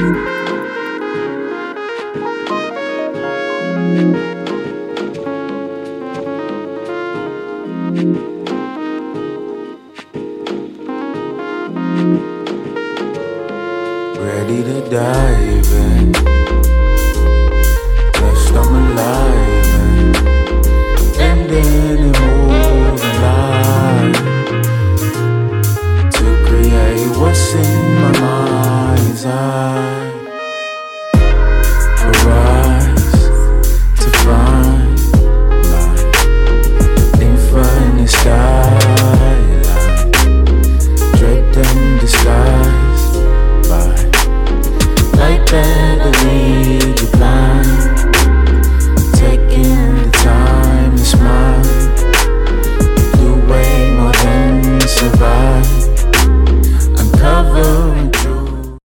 Ready to dive in. Just I'm alive and then and moving live to create what's in my mind's eye. Arise to find my infinite skyline, draped and disguised by light batteries.